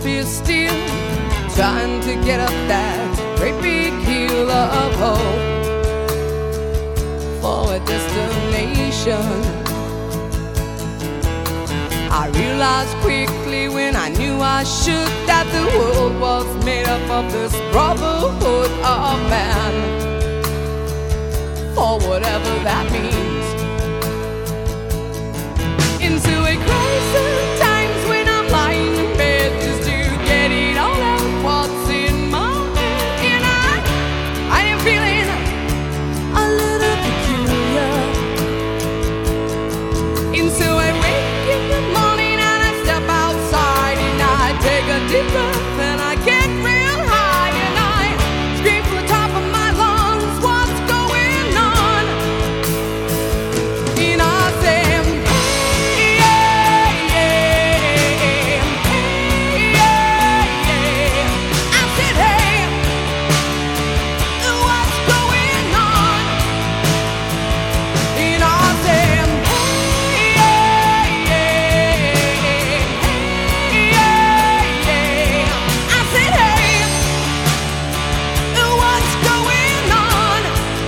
is still trying to get up that great big hill of hope for a destination. I realized quickly when I knew I should that the world was made up of this brotherhood of man, for whatever that means. Into a crisis times when I'm lying in bed just to get it all out what's in my head, and I am feeling a little peculiar. Into a wake in the morning and I step outside and I take a deep breath and I get real high and I scream from the top of my lungs, what's going on? And I say, hey, yeah, yeah, hey, yeah, yeah. I said, hey, what's going on? And I said, hey, yeah, yeah, hey, yeah, yeah. I said, hey, what's going on?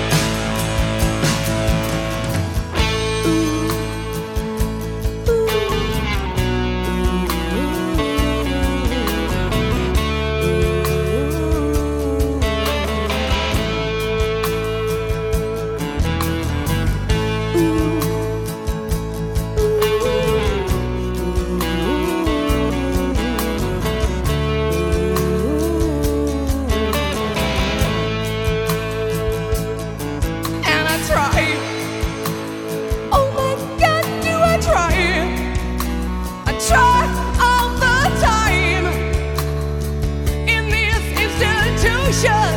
And I try. Oh my God, do I try? I try all the time in this institution,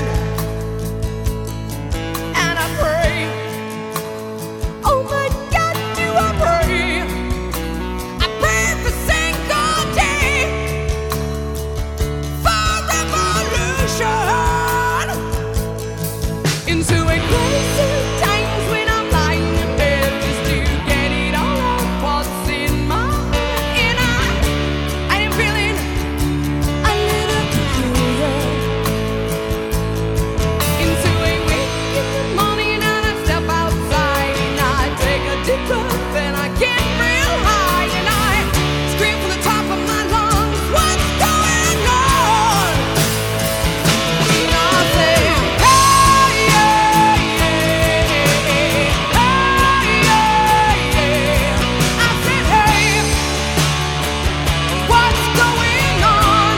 and I pray. Oh my God, do I pray? I pray every single day for revolution. Into a crisis times when I'm lying in bed just to get it all out what's in my head, and I am feeling a little peculiar. Into a wake in the morning and I step outside and I take a deep breath and I get real high and I scream from the top of my lungs, what's going on? And I say, hey, yeah, yeah, hey, yeah, yeah. I said, hey, what's going on?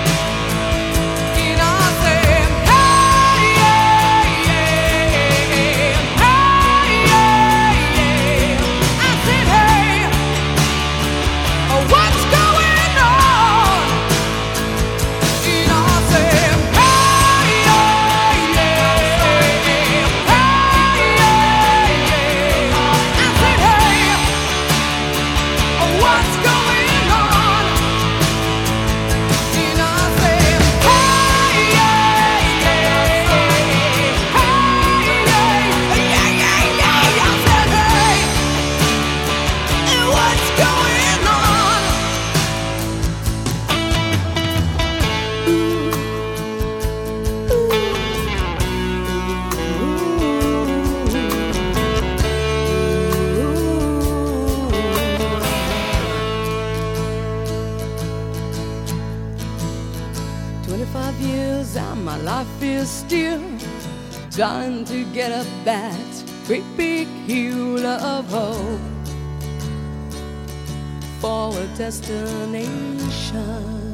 And I said, hey, yeah, yeah, hey, yeah, yeah. I said, hey, what's going on? And I said, hey, yeah, yeah, hey, yeah, yeah. I said, hey, what's going on? And I said, hey, yeah, yeah, hey, yeah, yeah. I said, hey, what's going on? Ooh. 25 years and my life is still trying to get up that great big hill of hope for a destination.